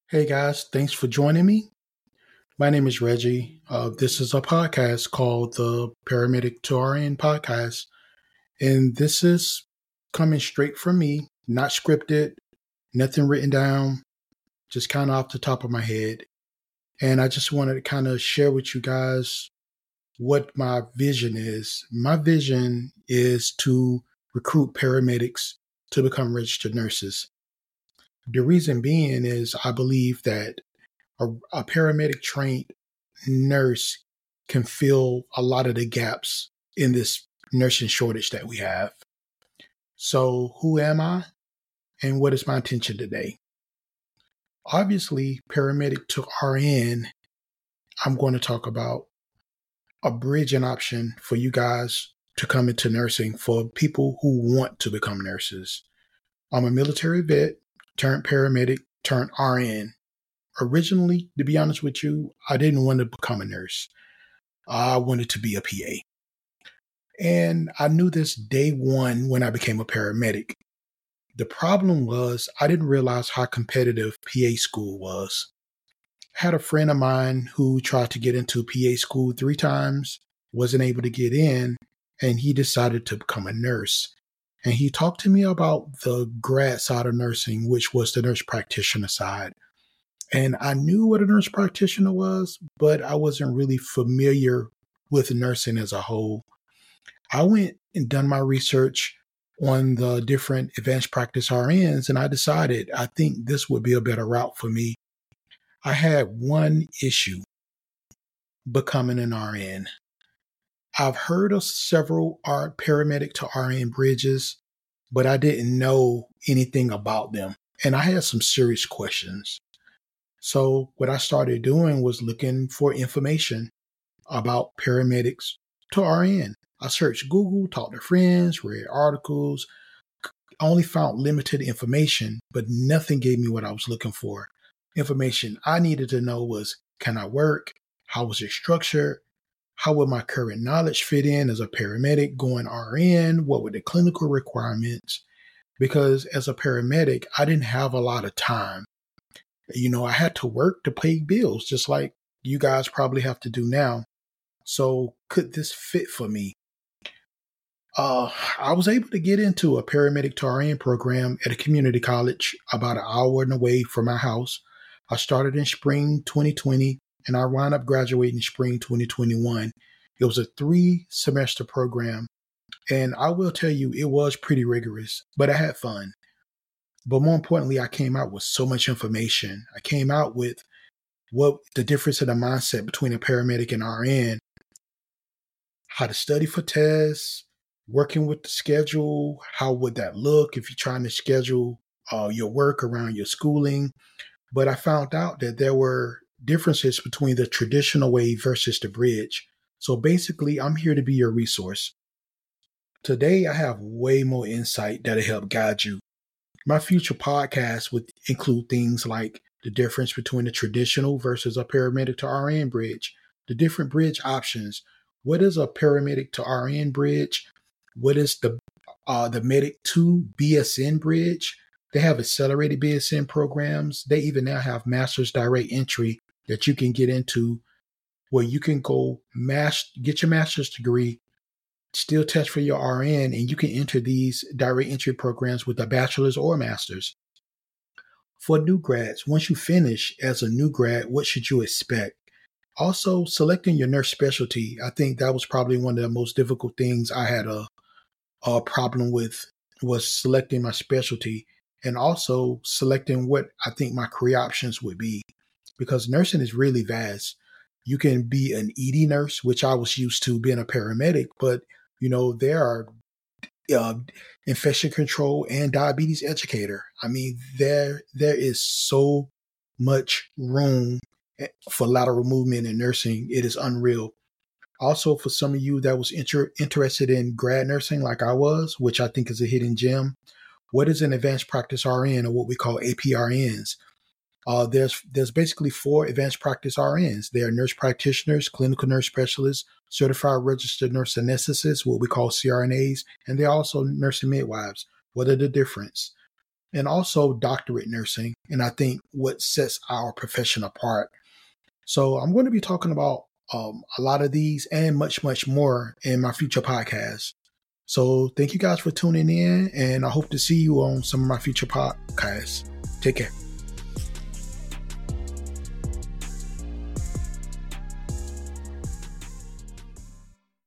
Hey guys, thanks for joining me. My name is Reggie. This is a podcast called the Paramedic to RN podcast. And this is coming straight from me, not scripted, nothing written down, just kind of off the top of my head. And I just wanted to kind of share with you guys what my vision is. My vision is to recruit paramedics to become registered nurses. The reason being is I believe that a paramedic trained nurse can fill a lot of the gaps in this nursing shortage that we have. So, who am I and what is my intention today? Obviously, paramedic to RN, I'm going to talk about a bridging option for you guys to come into nursing for people who want to become nurses. I'm a military vet turned paramedic turned RN. Originally, to be honest with you, I didn't want to become a nurse. I wanted to be a PA. And I knew this day one when I became a paramedic. The problem was I didn't realize how competitive PA school was. I had a friend of mine who tried to get into PA school 3 times, wasn't able to get in, and he decided to become a nurse. And he talked to me about the grad side of nursing, which was the nurse practitioner side. And I knew what a nurse practitioner was, but I wasn't really familiar with nursing as a whole. I went and done my research on the different advanced practice RNs, and I decided I think this would be a better route for me. I had one issue becoming an RN. I've heard of several paramedic to RN bridges, but I didn't know anything about them. And I had some serious questions. So what I started doing was looking for information about paramedics to RN. I searched Google, talked to friends, read articles, only found limited information, but nothing gave me what I was looking for. Information I needed to know was, can I work? How was it structured? How would my current knowledge fit in as a paramedic going RN? What were the clinical requirements? Because as a paramedic, I didn't have a lot of time. I had to work to pay bills, just like you guys probably have to do now. So could this fit for me? I was able to get into a paramedic to RN program at a community college about an hour and away from my house. I started in spring 2020 and I wound up graduating in spring 2021. It was a 3-semester program. And I will tell you, it was pretty rigorous, but I had fun. But more importantly, I came out with so much information. I came out with what the difference in the mindset between a paramedic and RN, how to study for tests, working with the schedule, how would that look if you're trying to schedule your work around your schooling. But I found out that there were differences between the traditional way versus the bridge. So basically, I'm here to be your resource. Today, I have way more insight that'll help guide you. My future podcast would include things like the difference between a traditional versus a paramedic to RN bridge, the different bridge options. What is a paramedic to RN bridge? What is the medic to BSN bridge? They have accelerated BSN programs. They even now have master's direct entry that you can get into, where you can go get your master's degree, still test for your RN, and you can enter these direct entry programs with a bachelor's or master's. For new grads, once you finish as a new grad, what should you expect? Also, selecting your nurse specialty. I think that was probably one of the most difficult things I had a problem with, was selecting my specialty and also selecting what I think my career options would be, because nursing is really vast. You can be an ED nurse, which I was used to being a paramedic, but there are infection control and diabetes educator. I mean, there is so much room for lateral movement in nursing. It is unreal. Also, for some of you that was interested in grad nursing like I was, which I think is a hidden gem, what is an advanced practice RN, or what we call APRNs? There's basically 4 advanced practice RNs. They are nurse practitioners, clinical nurse specialists, certified registered nurse anesthetists, what we call CRNAs, and they're also nursing midwives. What are the difference? and also doctorate nursing. And I think what sets our profession apart. So I'm going to be talking about a lot of these and much, much more in my future podcasts. So thank you guys for tuning in, and I hope to see you on some of my future podcasts. Take care.